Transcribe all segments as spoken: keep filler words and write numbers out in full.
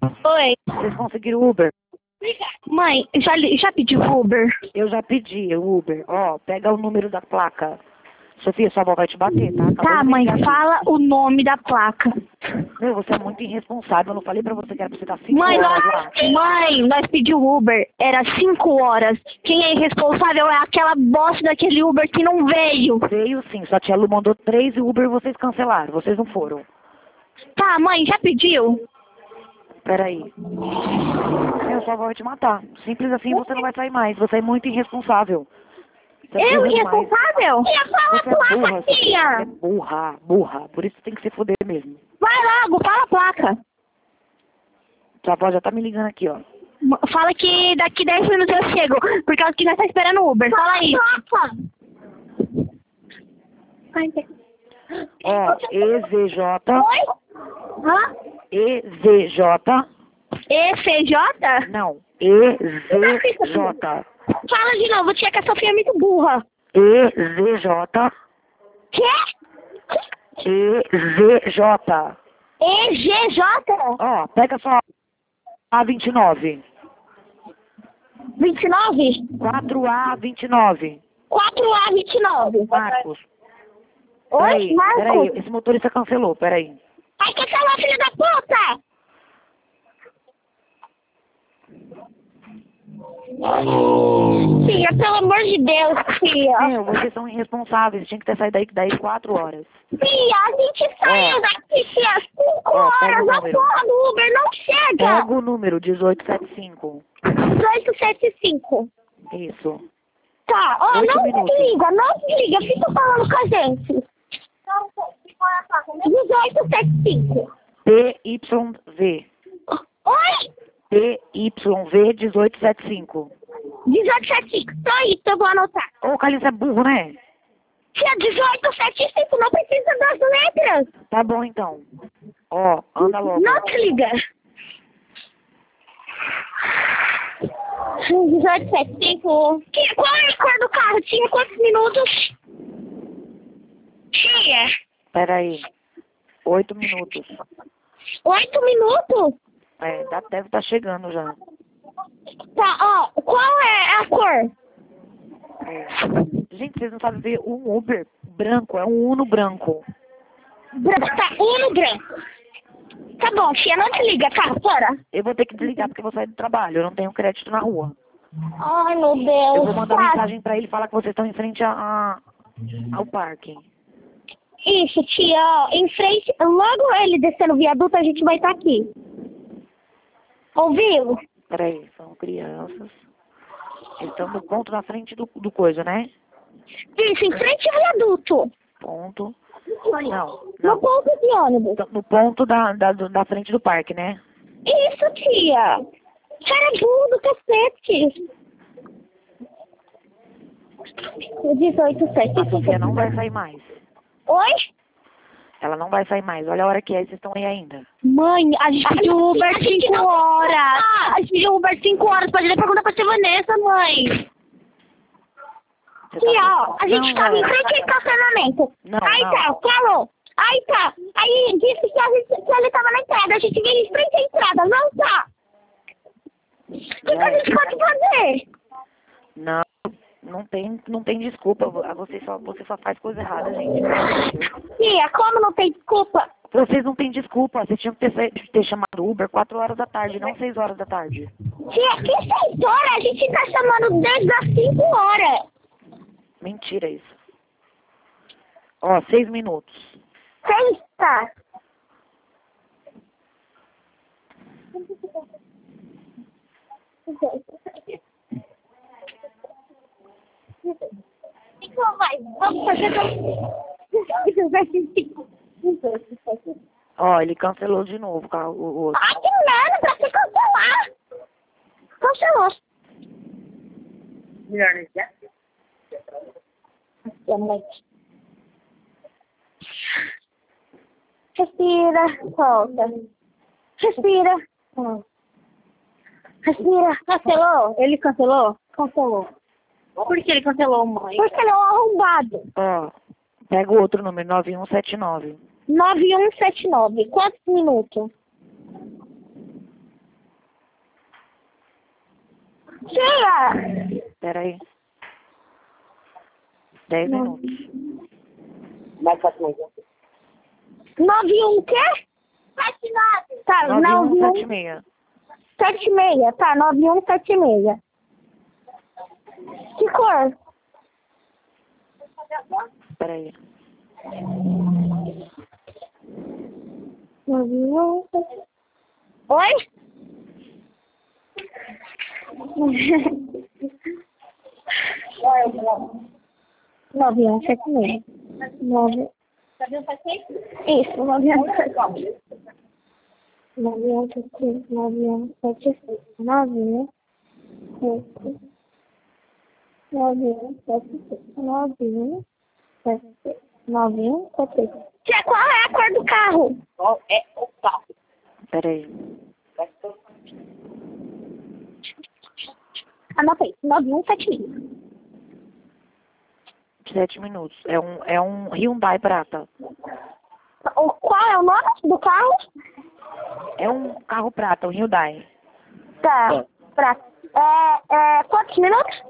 Oi. Vocês conseguiram Uber? Mãe, já, li- já pediu Uber? Eu já pedi o Uber. Ó, pega o número da placa. Sofia, sua avó vai te bater, tá? Acabou Tá, de me mãe, ligar aqui. fala o nome da placa. Meu, você é muito irresponsável. Eu não falei pra você que era pra você estar cinco Mãe, horas lá? nós, mãe, nós pedimos Uber, era cinco horas. Quem é irresponsável é aquela bosta daquele Uber que não veio. Veio sim, sua tia Lu mandou três Uber e vocês cancelaram. Vocês não foram. Tá, mãe, já pediu? Peraí. Meu, sua avó vai te matar. Simples assim, você não vai sair mais. Você é muito irresponsável. Você é Eu, burra demais. irresponsável? E a Você é placa, burra, Sofia. Você é tia? burra, burra. Por isso tem que se fuder mesmo. Vai logo, fala a placa. Sua avó já tá me ligando aqui, ó. M- Fala que daqui dez minutos eu chego, por causa que nós tá esperando o Uber. Fala aí. Ó, E Z J. Oi? Hã? E Z J. E C J? Não, E Z J. Fala de novo, tia, que a Sofia é muito burra. E Z J. Quê? E Z J. E G J? Ó, pega só A vinte e nove. vinte e nove? quatro A vinte e nove. quatro A vinte e nove. Marcos. Oi, Peraí, Marcos? peraí. Esse motorista cancelou, peraí. Ai, cancelou, filho da puta! Tia, pelo amor de Deus, tia. Meu, vocês são irresponsáveis. Tinha que ter saído daí, daí quatro horas. Tia, a gente saiu É. daqui, tia, cinco Ó, pega o horas. A número. porra do Uber não chega. Pega o número dezoito setenta e cinco. dezoito setenta e cinco. Isso. Tá, ó, Oito não minutos. desliga, não desliga, fica falando com a gente. dezoito setenta e cinco. P Y V. Oi? P Y V dezoito setenta e cinco. dezoito setenta e cinco, só isso, eu vou anotar. Ô, Carlinhos é burro, né? Tia, dezoito setenta e cinco, não precisa das letras. Tá bom, então. Ó, anda logo. Não desliga. dezoito setenta e cinco. Que, qual é a cor do carro? Tinha quantos minutos? Tia, Peraí. Oito minutos. oito minutos? É, dá- deve estar chegando já. Tá, ó, qual é a cor? É. Gente, vocês não sabem ver um Uber branco. É um Uno branco. Branco, tá, Uno branco. Tá bom, tia, não desliga, tá, bora. Eu vou ter que desligar porque eu vou sair do trabalho. Eu não tenho crédito na rua. Ai, meu Deus. Eu vou mandar tá. mensagem pra ele e falar que vocês estão em frente a, a- ao parque. Isso, tia, ó, em frente, logo ele descendo o viaduto, a gente vai estar aqui. Ouviu? Peraí, são crianças. Eles estão no ponto na frente do, do coisa, né? Isso, em frente ao viaduto. Ponto. Não, No não. ponto de ônibus. Tão no ponto da, da, do- da frente do parque, né? Isso, tia. Cara burro do cacete. dezoito, sete, A Sofia não vai sair mais. Oi? Ela não vai sair mais. Olha a hora que é e vocês estão aí ainda. Mãe, a gente pediu Uber cinco horas. A gente pediu Uber cinco horas. Pode ir perguntar pra tia Vanessa, mãe. Você Tia, tá- ó, a gente Não, tava em não. frente ao estacionamento. Não, Aí não. tá, falou. Aí tá. Aí disse que, a gente, que ele tava na entrada. A gente veio em frente à entrada. Não tá. O que, que a gente pode fazer? Não, não tem, não tem desculpa. Você só, você só faz coisa errada, gente. Tia, como não tem desculpa? Vocês não têm desculpa. Vocês tinham que ter, sa- ter chamado Uber quatro horas da tarde, não seis horas da tarde. Tia, que seis horas? A gente tá chamando desde as cinco horas. Mentira isso. Ó, seis minutos. Seis, tá. Então vai, vamos fazer dois. Ó, ele cancelou de novo o carro- o o outro. Ai, que merda, pra que cancelar? Cancelou. Melhor, né? Respira, solta. Respira. Respira. Cancelou? Ele cancelou? Cancelou. Por que ele cancelou, mãe? Porque ele é um arrombado. Ó, pega o outro número, nove um sete nove. nove um sete nove. Quantos minutos? Tia! Espera aí. Dez minutos. Vai pra trás. nove um o quê? sete nove. Tá, nove um sete nove um seis. sete seis. Tá, nove um sete seis. Que cor? Espera aí. nove um Oi? nove um sete seis. nove Isso, nove um sete seis. nove um sete seis. nove um sete seis. nove um sete seis. nove um sete seis. nove um sete seis. Tia, qual é a cor do carro? Qual é o carro? Espera aí. Anotei. nove um sete seis. Sete minutos. É um, é um Hyundai prata. O, qual é o nome do carro? É um carro prata, um Hyundai. Tá. Pra, é, é, quantos minutos?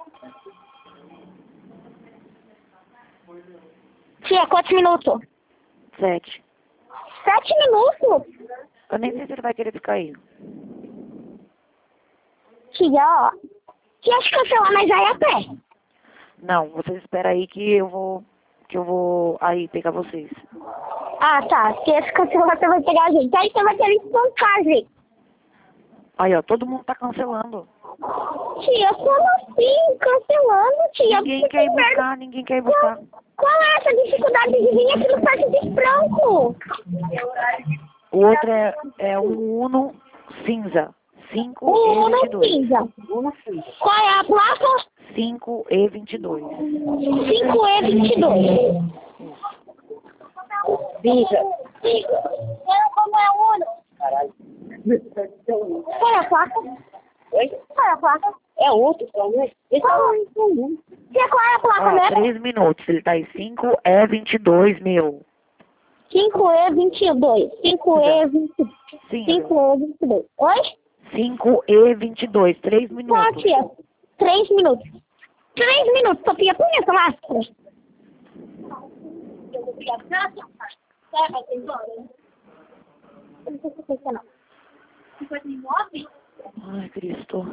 Tia, quantos minutos? Sete. Sete minutos? Eu nem sei se ele vai querer ficar aí. Tia, ó. Tia, acho que cancelar, mas aí a pé. Não, vocês esperam aí que eu vou... Que eu vou aí pegar vocês. Ah, tá. Tia, se cancelar, você vai pegar a gente. Aí você vai ter que espancar, gente. Aí, ó, todo mundo tá cancelando. Tia, como assim? Cancelando, tia? Ninguém quer ir buscar, ninguém quer ir buscar. Qual, qual é essa dificuldade de vir aqui no Parque de Franco? O outro é, é um Uno cinza. cinco O E Uno vinte e dois. cinza. Qual é a placa? cinco E vinte e dois. cinco E vinte e dois. Bicha. Como é o Uno? Caralho. Qual é a placa? Oi? Qual é a placa? É outro, talvez. Esse é um. Tia, qual é a placa Ó, mesmo? três minutos. Ele tá aí. cinco E vinte e dois, meu. cinco E vinte e dois. cinco E vinte e dois. Sim. cinco E vinte e dois. Oi? cinco E vinte e dois. três Tá, minutos. tia. três minutos. três minutos, Sofia. Põe essa máscara. Ai, Cristo.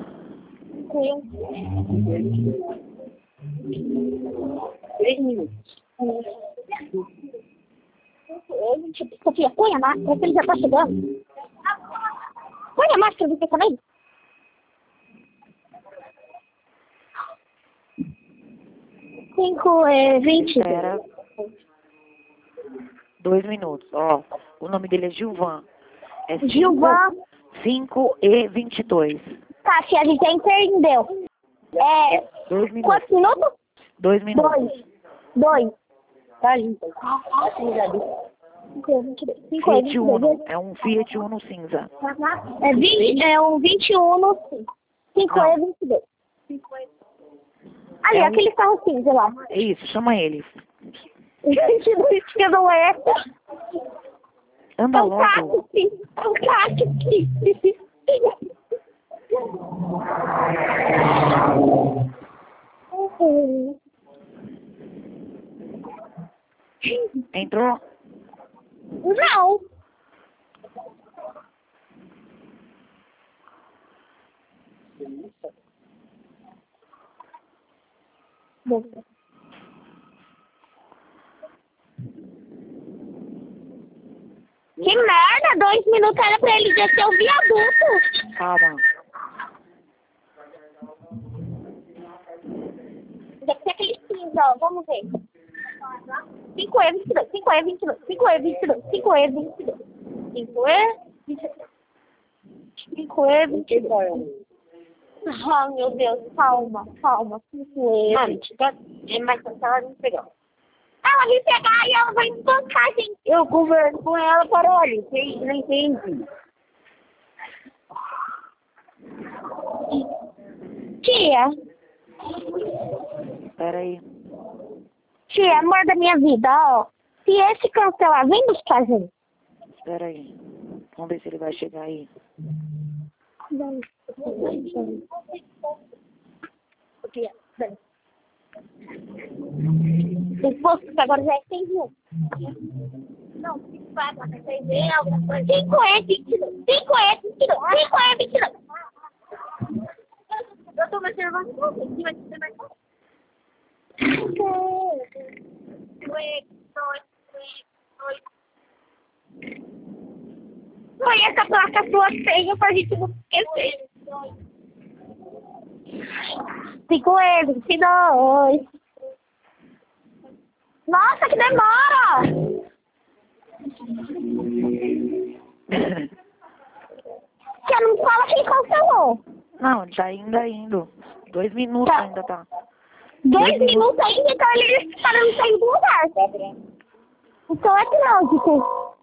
Três minutos. Sofia, põe a máscara, que ele já tá chegando. Põe a máscara você também. cinco e vinte. Espera. Dois minutos. Ó, o nome dele é Gilvan. É Gilvan. cinco E vinte e dois. Tá, tia, a gente já entendeu. É. Dois minutos. Quantos minutos? Dois minutos. Dois. Dois. Tá limpo. cinco e vinte e dois. Fiat Uno. É um Fiat Uno cinza. É, vinte, é um vinte e um no cinco E vinte e dois. Ali, É um- aquele carro cinza lá. É isso, chama ele. vinte e dois que não é. Anda É um logo. táxi. É um táxi. Entrou? Não. Que merda, dois minutos era pra ele descer o viaduto. Calma. Deve ser aquele cinza, ó, vamos ver. cinco E vinte e dois, cinco E vinte e dois, cinco E vinte e dois, cinco E vinte e dois, cinco E vinte e dois, cinco E vinte e dois. Ah, meu Deus, calma, calma, cinco E. Mano, tá, é mais fácil ela não pegar. Ela vai pegar e ela vai espancar, gente. Eu converso com ela, caralho. Você não entende. Tia, Pera aí. tia, amor da minha vida, ó. Se esse cancelar, vem buscar a gente. Pera aí. Vamos ver se ele vai chegar aí. Sofia. Esse posto agora já é seis mil. Não, vai para seis mil, alguma coisa. cinco é vinte e dois. cinco é vinte e dois. cinco é vinte e dois. Eu tô mexendo mais um pouquinho, mas você vai... Foi essa placa sua feia pra gente não esquecer. Cinco é vinte e dois. Nossa, que demora! Você não fala que ele cancelou. Não, ele tá ainda indo. Dois minutos Tá. ainda tá. Dois, Dois minutos minutos. ainda, então ele tá não saindo do lugar. Então é trânsito.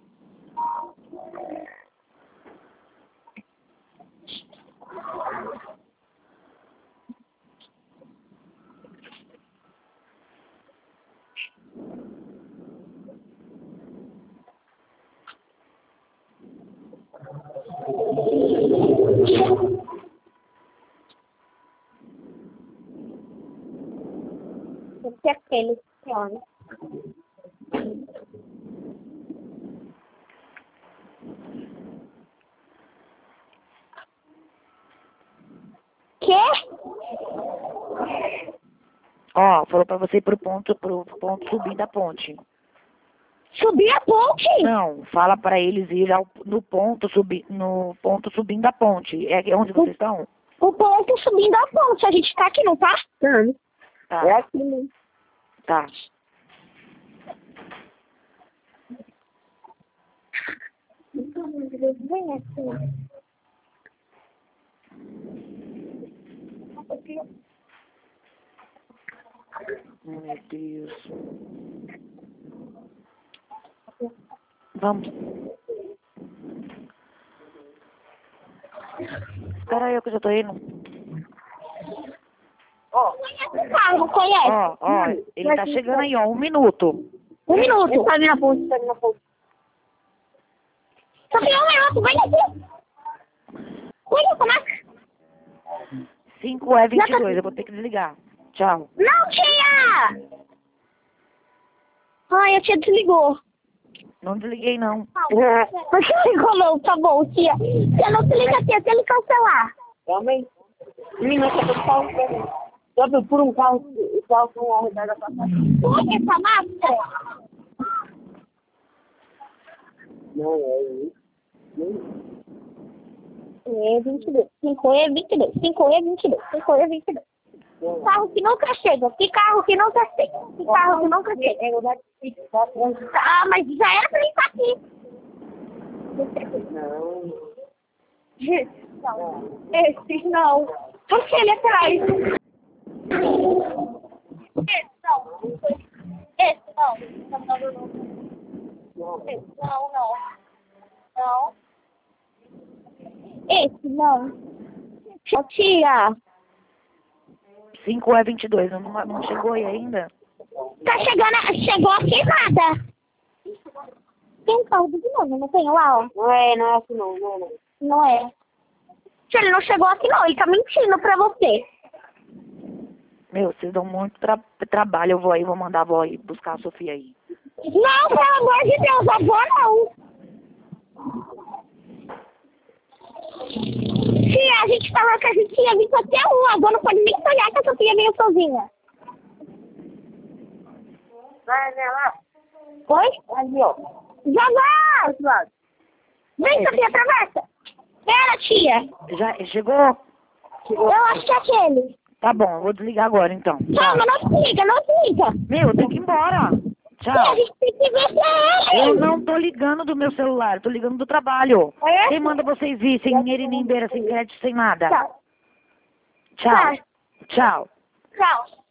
Tem que aquele funciona. Quê? Ó, falou pra você ir pro ponto, pro ponto subir da ponte. Subir a ponte? Não, fala pra eles ir ao, no ponto subir, no ponto subindo da ponte. É onde vocês estão? O ponto subindo a ponte. A gente tá aqui, não tá? Não. Tá. É aqui mesmo. Tá. Vem aqui. Meu Deus. Vamos. Espera aí que eu já tô indo. Conhece o carro, conhece? Ó, ó, ele tá chegando aí, ó, um minuto. Um minuto. Ele tá ali na ponte, tá ali na ponte. Só tem um minuto, vem aqui. Cuida, começa. cinco é vinte e dois, eu vou ter que desligar. Tchau. Não, tia! Ai, a tia desligou. Não desliguei, não. Não desligou não, tá bom, tia. Tia, não se liga, tia, se ele cancelar. Também. Menina, você tá falando. Só por um carro, o carro com uma rodada pra cá. Põe essa máscara. Não, é isso. É vinte e dois. cinco é vinte e dois. cinco é vinte e dois. cinco é vinte e dois. Carro que nunca chega. Que carro que nunca chega. Que carro que nunca chega. É rodada de tá Ah, mas já era pra ele estar aqui. Não. Não. Esse não. Por que ele é atrás? Esse não. Esse não. Não, não, não. Esse não, não. Não. Esse não. Ô, tia. cinco é vinte e dois, não, não chegou aí ainda? Tá chegando, chegou aqui nada. Tem um carro de novo, não tem lá, ó. Não é, não é assim não, não, não. Não é. Se ele não chegou aqui não, ele tá mentindo pra você. Meu, vocês dão muito tra trabalho, eu vou aí, vou mandar a avó aí buscar a Sofia aí. Não, pelo amor de Deus, avó não. Tia, a gente falou que a gente ia vir até um, agora não pode nem sonhar que a Sofia veio sozinha. Vai, né, lá. Oi? Ali, ó. Já vai! Vem, Sofia, atravessa. Pera, tia. Já chegou? Eu acho que é aquele. Tá bom, eu vou desligar agora então. Calma, não desliga, não desliga. Meu, eu tenho que ir embora. Tia, Tchau. a gente tem que ver se é ele. Eu não tô ligando do meu celular, tô ligando do trabalho. É? Quem manda vocês ir sem dinheiro e nem beira, sem crédito, sem nada? Tchau. Tchau. Tchau. Tchau.